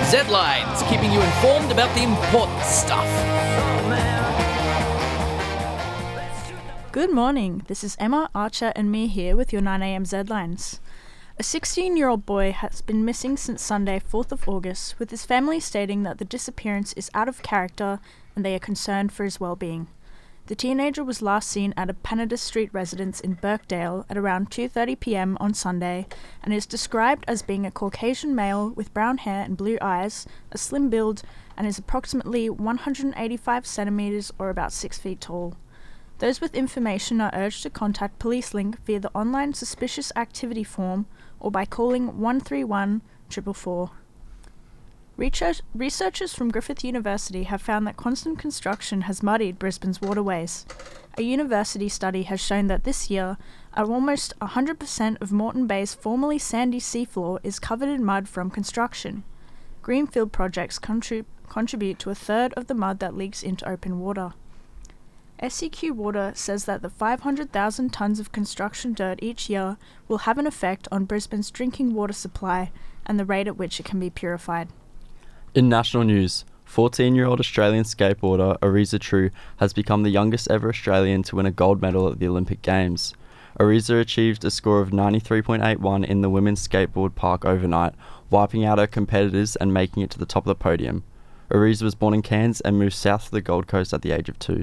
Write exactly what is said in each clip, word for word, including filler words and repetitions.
Z-Lines, keeping you informed about the important stuff. Good morning, this is Emma, Archer and me here with your nine a.m. Z-Lines. A sixteen-year-old boy has been missing since Sunday, fourth of August, with his family stating that the disappearance is out of character and they are concerned for his well-being. The teenager was last seen at a Panada Street residence in Birkdale at around two thirty p.m. on Sunday and is described as being a Caucasian male with brown hair and blue eyes, a slim build, and is approximately one hundred eighty-five centimetres or about six feet tall. Those with information are urged to contact PoliceLink via the online suspicious activity form or by calling one three one, four four four. Research- researchers from Griffith University have found that constant construction has muddied Brisbane's waterways. A university study has shown that this year, almost one hundred percent of Moreton Bay's formerly sandy seafloor is covered in mud from construction. Greenfield projects contrib- contribute to a third of the mud that leaks into open water. S C Q Water says that the five hundred thousand tonnes of construction dirt each year will have an effect on Brisbane's drinking water supply and the rate at which it can be purified. In national news, fourteen-year-old Australian skateboarder Ariza True has become the youngest ever Australian to win a gold medal at the Olympic Games. Ariza achieved a score of ninety-three point eight one in the women's skateboard park overnight, wiping out her competitors and making it to the top of the podium. Ariza was born in Cairns and moved south to the Gold Coast at the age of two.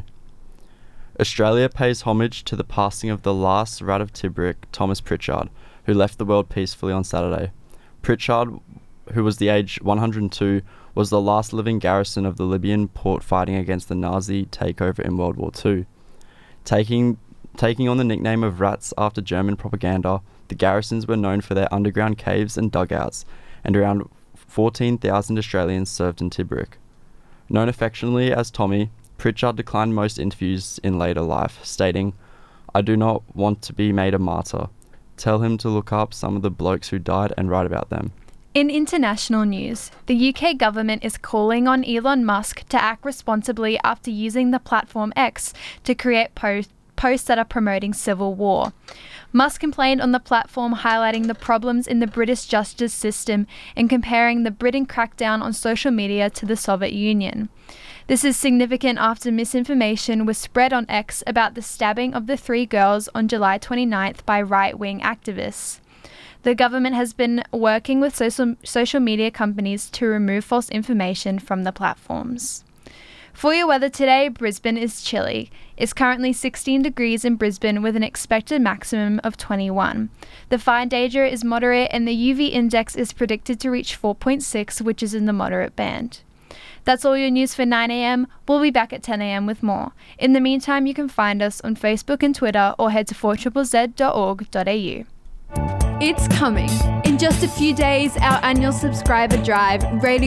Australia pays homage to the passing of the last Rat of Tibrick, Thomas Pritchard, who left the world peacefully on Saturday. Pritchard, who was the age one hundred two, was the last living garrison of the Libyan port fighting against the Nazi takeover in World War Two. Taking, taking on the nickname of Rats after German propaganda, the garrisons were known for their underground caves and dugouts, and around fourteen thousand Australians served in Tibrick. Known affectionately as Tommy, Pritchard declined most interviews in later life, stating, "I do not want to be made a martyr. Tell him to look up some of the blokes who died and write about them." In international news, the U K government is calling on Elon Musk to act responsibly after using the platform X to create post- posts that are promoting civil war. Musk complained on the platform, highlighting the problems in the British justice system and comparing the Britain crackdown on social media to the Soviet Union. This is significant after misinformation was spread on X about the stabbing of the three girls on July twenty-ninth by right-wing activists. The government has been working with social, social media companies to remove false information from the platforms. For your weather today, Brisbane is chilly. It's currently sixteen degrees in Brisbane with an expected maximum of twenty-one. The fire danger is moderate and the U V index is predicted to reach four point six, which is in the moderate band. That's all your news for nine a.m. We'll be back at ten a.m. with more. In the meantime, you can find us on Facebook and Twitter or head to four z z dot org dot a u. It's coming. In just a few days, our annual subscriber drive, Radio